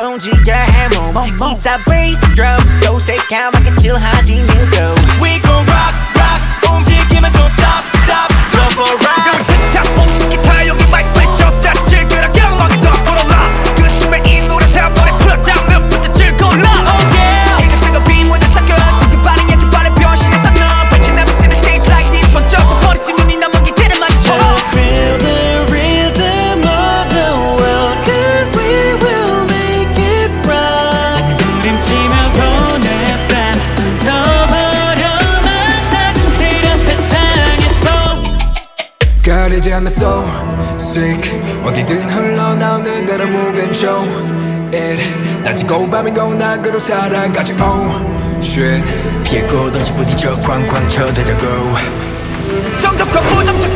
움직여 해몸 기타 베이스 드럼 또 새까맣게 칠하진 new flow We gon' rock rock 움직이면 don't stop stop Go for a ride 틱탁 멈춘 기타 여기 마이크에 셔다 즐겨라 경험이 더 불어라 그 심해 이 노래 다 머리 put down 늪부터 즐거울라 Oh yeah 이것저것 빈무대 섞여 지금 빠른 얘기 빠른 변신했어 너 But you never seen a stage like this 번쩍 버리지 눈이 남은 게 길을 마주쳐 Just feel the rhythm of the world Cause we will make it rock 부림치며 보냈다 던져버려만 딱 때려 세상에서 가리지 않는 soul sick 어디든 흘러나오는 대로 move and show it 낮이고 밤이고 낙으로 살아가지 oh shit 피해 꽃 없이 부딪혀 쾅쾅 쳐대자고 정적과 부정적